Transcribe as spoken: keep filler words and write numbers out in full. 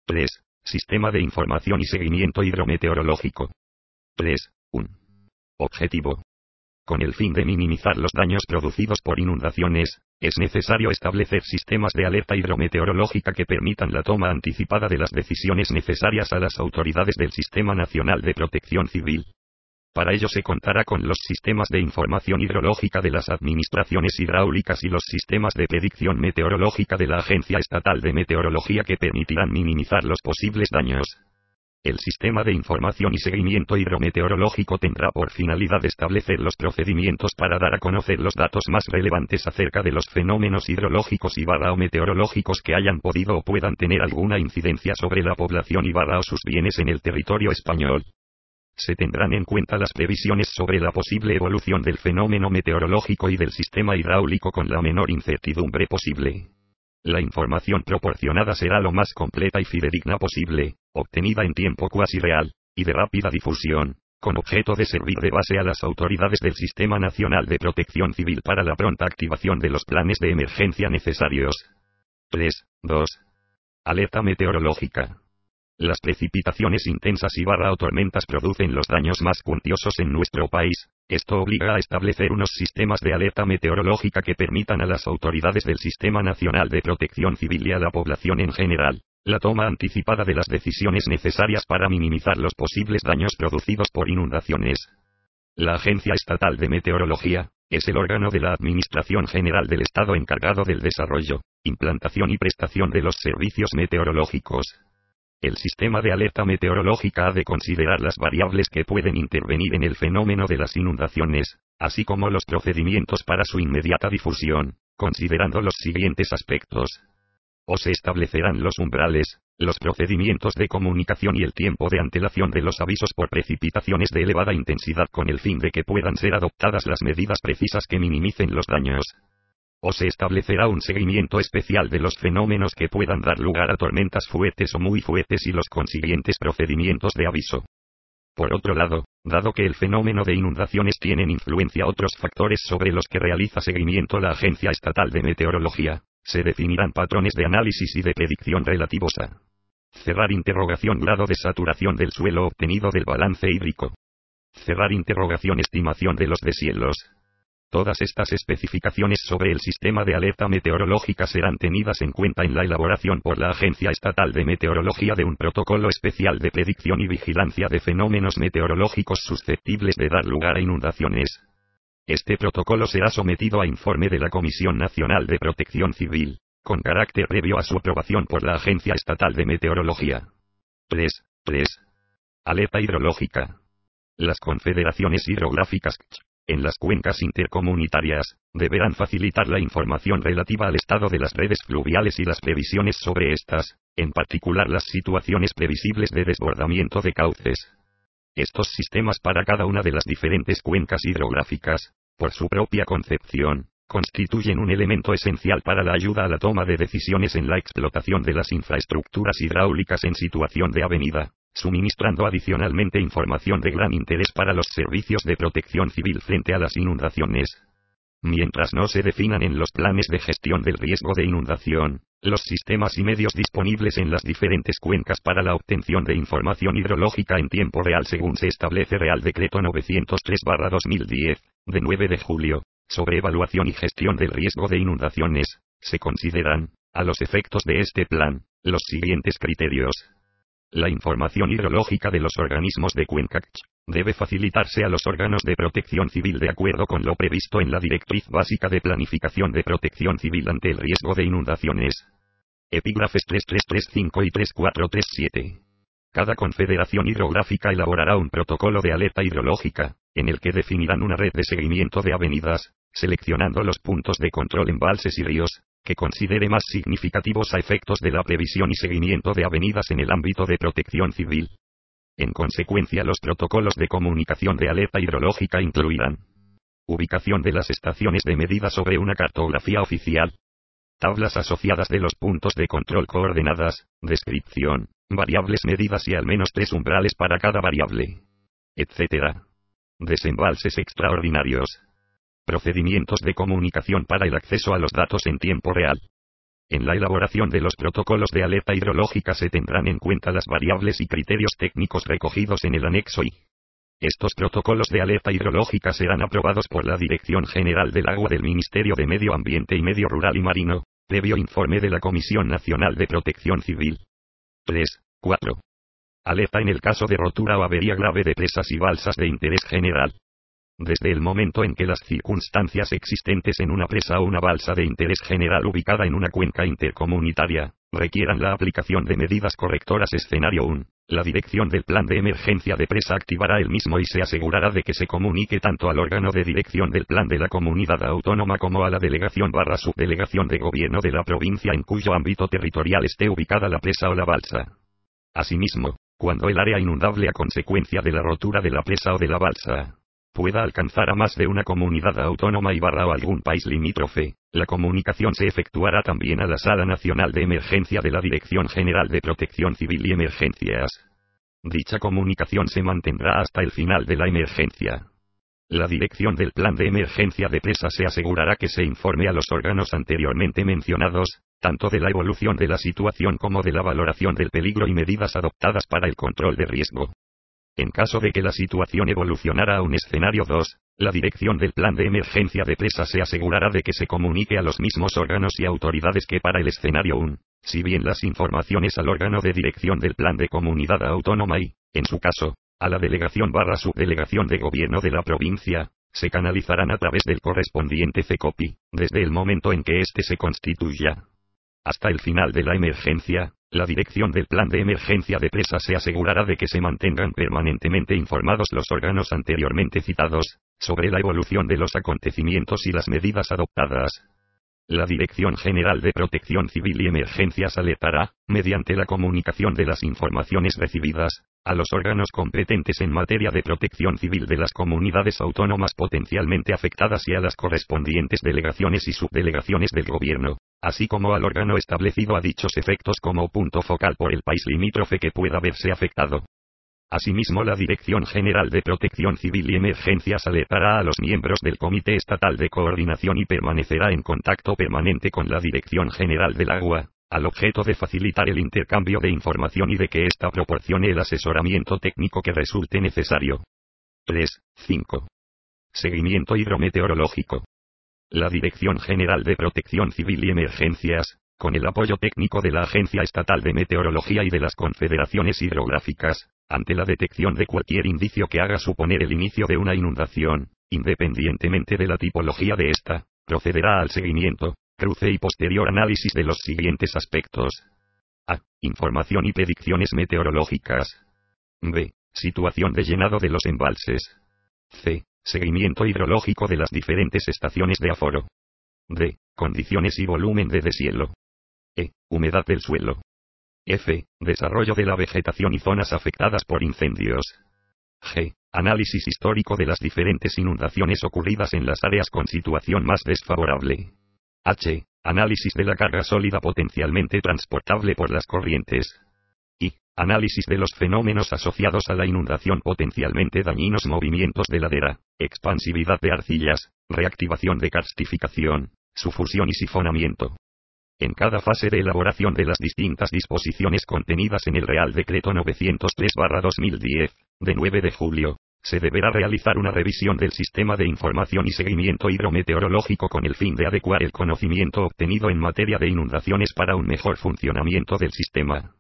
tres. Sistema de información y seguimiento hidrometeorológico. tres. uno. Objetivo. Con el fin de minimizar los daños producidos por inundaciones, es necesario establecer sistemas de alerta hidrometeorológica que permitan la toma anticipada de las decisiones necesarias a las autoridades del Sistema Nacional de Protección Civil. Para ello se contará con los sistemas de información hidrológica de las administraciones hidráulicas y los sistemas de predicción meteorológica de la Agencia Estatal de Meteorología que permitirán minimizar los posibles daños. El sistema de información y seguimiento hidrometeorológico tendrá por finalidad establecer los procedimientos para dar a conocer los datos más relevantes acerca de los fenómenos hidrológicos y barra o meteorológicos que hayan podido o puedan tener alguna incidencia sobre la población y barra o sus bienes en el territorio español. Se tendrán en cuenta las previsiones sobre la posible evolución del fenómeno meteorológico y del sistema hidráulico con la menor incertidumbre posible. La información proporcionada será lo más completa y fidedigna posible, obtenida en tiempo cuasi real, y de rápida difusión, con objeto de servir de base a las autoridades del Sistema Nacional de Protección Civil para la pronta activación de los planes de emergencia necesarios. tres. dos. Alerta meteorológica. Las precipitaciones intensas y barra o tormentas producen los daños más cuantiosos en nuestro país. Esto obliga a establecer unos sistemas de alerta meteorológica que permitan a las autoridades del Sistema Nacional de Protección Civil y a la población en general, la toma anticipada de las decisiones necesarias para minimizar los posibles daños producidos por inundaciones. La Agencia Estatal de Meteorología es el órgano de la Administración General del Estado encargado del desarrollo, implantación y prestación de los servicios meteorológicos. El sistema de alerta meteorológica ha de considerar las variables que pueden intervenir en el fenómeno de las inundaciones, así como los procedimientos para su inmediata difusión, considerando los siguientes aspectos. O se establecerán los umbrales, los procedimientos de comunicación y el tiempo de antelación de los avisos por precipitaciones de elevada intensidad con el fin de que puedan ser adoptadas las medidas precisas que minimicen los daños. O se establecerá un seguimiento especial de los fenómenos que puedan dar lugar a tormentas fuertes o muy fuertes y los consiguientes procedimientos de aviso. Por otro lado, dado que el fenómeno de inundaciones tienen influencia otros factores sobre los que realiza seguimiento la Agencia Estatal de Meteorología, se definirán patrones de análisis y de predicción relativos a cerrar interrogación grado de saturación del suelo obtenido del balance hídrico. Cerrar interrogación estimación de los deshielos. Todas estas especificaciones sobre el sistema de alerta meteorológica serán tenidas en cuenta en la elaboración por la Agencia Estatal de Meteorología de un protocolo especial de predicción y vigilancia de fenómenos meteorológicos susceptibles de dar lugar a inundaciones. Este protocolo será sometido a informe de la Comisión Nacional de Protección Civil, con carácter previo a su aprobación por la Agencia Estatal de Meteorología. tres. tres. Alerta hidrológica. Las confederaciones hidrográficas en las cuencas intercomunitarias, deberán facilitar la información relativa al estado de las redes fluviales y las previsiones sobre estas, en particular las situaciones previsibles de desbordamiento de cauces. Estos sistemas para cada una de las diferentes cuencas hidrográficas, por su propia concepción, constituyen un elemento esencial para la ayuda a la toma de decisiones en la explotación de las infraestructuras hidráulicas en situación de avenida, suministrando adicionalmente información de gran interés para los servicios de protección civil frente a las inundaciones. Mientras no se definan en los planes de gestión del riesgo de inundación, los sistemas y medios disponibles en las diferentes cuencas para la obtención de información hidrológica en tiempo real según se establece Real Decreto novecientos tres barra dos mil diez, de nueve de julio, sobre evaluación y gestión del riesgo de inundaciones, se consideran, a los efectos de este plan, los siguientes criterios. La información hidrológica de los organismos de cuenca debe facilitarse a los órganos de protección civil de acuerdo con lo previsto en la Directriz Básica de Planificación de Protección Civil ante el riesgo de inundaciones. Epígrafes tres tres tres cinco y tres cuatro tres siete. Cada confederación hidrográfica elaborará un protocolo de alerta hidrológica, en el que definirán una red de seguimiento de avenidas, seleccionando los puntos de control en embalses y ríos, que considere más significativos a efectos de la previsión y seguimiento de avenidas en el ámbito de protección civil. En consecuencia, los protocolos de comunicación de alerta hidrológica incluirán ubicación de las estaciones de medida sobre una cartografía oficial, tablas asociadas de los puntos de control coordenadas, descripción, variables medidas y al menos tres umbrales para cada variable, etcétera. Desembalses extraordinarios. Procedimientos de comunicación para el acceso a los datos en tiempo real. En la elaboración de los protocolos de alerta hidrológica se tendrán en cuenta las variables y criterios técnicos recogidos en el anexo I. Estos protocolos de alerta hidrológica serán aprobados por la Dirección General del Agua del Ministerio de Medio Ambiente y Medio Rural y Marino, previo informe de la Comisión Nacional de Protección Civil. tres. cuatro. Alerta en el caso de rotura o avería grave de presas y balsas de interés general. Desde el momento en que las circunstancias existentes en una presa o una balsa de interés general ubicada en una cuenca intercomunitaria requieran la aplicación de medidas correctoras. Escenario uno. La dirección del plan de emergencia de presa activará el mismo y se asegurará de que se comunique tanto al órgano de dirección del plan de la comunidad autónoma como a la delegación barra subdelegación de gobierno de la provincia en cuyo ámbito territorial esté ubicada la presa o la balsa. Asimismo, cuando el área inundable a consecuencia de la rotura de la presa o de la balsa pueda alcanzar a más de una comunidad autónoma y barra o algún país limítrofe, la comunicación se efectuará también a la Sala Nacional de Emergencia de la Dirección General de Protección Civil y Emergencias. Dicha comunicación se mantendrá hasta el final de la emergencia. La dirección del plan de emergencia de presa se asegurará que se informe a los órganos anteriormente mencionados, tanto de la evolución de la situación como de la valoración del peligro y medidas adoptadas para el control de riesgo. En caso de que la situación evolucionara a un escenario dos, la dirección del plan de emergencia de presa se asegurará de que se comunique a los mismos órganos y autoridades que para el escenario uno, si bien las informaciones al órgano de dirección del plan de comunidad autónoma y, en su caso, a la delegación barra subdelegación de gobierno de la provincia, se canalizarán a través del correspondiente CECOPI, desde el momento en que éste se constituya. Hasta el final de la emergencia, la dirección del plan de emergencia de presa se asegurará de que se mantengan permanentemente informados los órganos anteriormente citados, sobre la evolución de los acontecimientos y las medidas adoptadas. La Dirección General de Protección Civil y Emergencias alertará, mediante la comunicación de las informaciones recibidas, a los órganos competentes en materia de protección civil de las comunidades autónomas potencialmente afectadas y a las correspondientes delegaciones y subdelegaciones del gobierno, así como al órgano establecido a dichos efectos como punto focal por el país limítrofe que pueda verse afectado. Asimismo, la Dirección General de Protección Civil y Emergencias alertará a los miembros del Comité Estatal de Coordinación y permanecerá en contacto permanente con la Dirección General del Agua, al objeto de facilitar el intercambio de información y de que ésta proporcione el asesoramiento técnico que resulte necesario. tres. cinco. Seguimiento hidrometeorológico. La Dirección General de Protección Civil y Emergencias, con el apoyo técnico de la Agencia Estatal de Meteorología y de las Confederaciones Hidrográficas, ante la detección de cualquier indicio que haga suponer el inicio de una inundación, independientemente de la tipología de esta, procederá al seguimiento, cruce y posterior análisis de los siguientes aspectos. A. Información y predicciones meteorológicas. B. Situación de llenado de los embalses. C. Seguimiento hidrológico de las diferentes estaciones de aforo. D. Condiciones y volumen de deshielo. E. Humedad del suelo. F. Desarrollo de la vegetación y zonas afectadas por incendios. G. Análisis histórico de las diferentes inundaciones ocurridas en las áreas con situación más desfavorable. H. Análisis de la carga sólida potencialmente transportable por las corrientes. I. Análisis de los fenómenos asociados a la inundación potencialmente dañinos: movimientos de ladera, expansividad de arcillas, reactivación de karstificación, sufusión y sifonamiento. En cada fase de elaboración de las distintas disposiciones contenidas en el Real Decreto novecientos tres barra dos mil diez, de nueve de julio, se deberá realizar una revisión del sistema de información y seguimiento hidrometeorológico con el fin de adecuar el conocimiento obtenido en materia de inundaciones para un mejor funcionamiento del sistema.